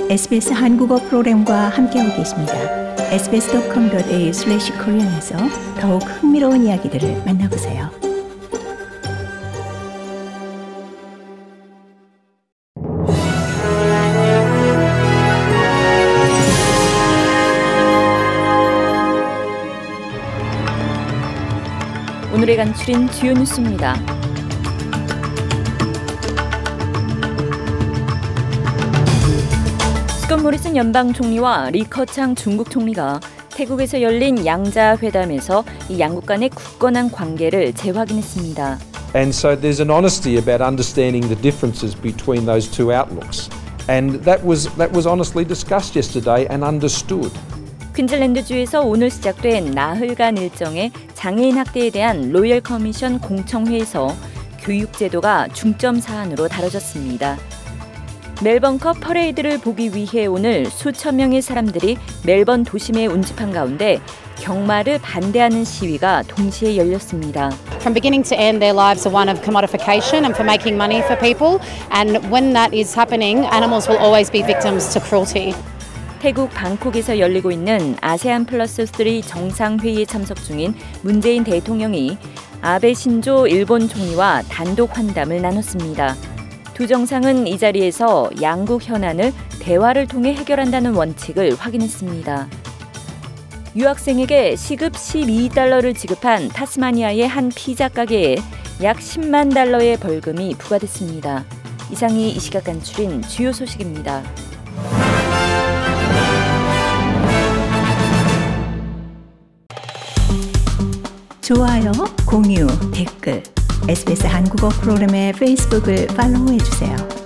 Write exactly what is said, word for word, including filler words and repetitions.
에스비에스 한국어 프로그램과 함께하고 계십니다. 에스비에스 닷컴 닷 에이유 슬래시 코리안에서 더욱 흥미로운 이야기들을 만나보세요. 오늘의 간추린 주요 뉴스입니다. 스콧 모리슨 연방 총리와 리 커창 중국 총리가 태국에서 열린 양자 회담에서 이 양국 간의 굳건한 관계를 재확인했습니다. And so there's an honesty about understanding the differences between those two outlooks. And that was that was honestly discussed yesterday and understood. 퀸즐랜드주에서 오늘 시작된 나흘간 일정의 장애인 학대에 대한 로열 커미션 공청회에서 교육 제도가 중점 사안으로 다뤄졌습니다. 멜번컵 퍼레이드를 보기 위해 오늘 수천 명의 사람들이 멜번 도심에 운집한 가운데 경마를 반대하는 시위가 동시에 열렸습니다. From beginning to end, their lives are one of commodification and for making money for people. And when that is happening, animals will always be victims to cruelty. 태국 방콕에서 열리고 있는 아세안 플러스 삼 정상회의에 참석 중인 문재인 대통령이 아베 신조 일본 총리와 단독 환담을 나눴습니다. 두 정상은 이 자리에서 양국 현안을 대화를 통해 해결한다는 원칙을 확인했습니다. 유학생에게 시급 십이 달러를 지급한 타스마니아의 한 피자 가게에 약 십만 달러의 벌금이 부과됐습니다. 이상이 이 시각 간추린 주요 소식입니다. 좋아요, 공유, 댓글, 에스비에스 한국어 프로그램의 페이스북을 팔로우해주세요.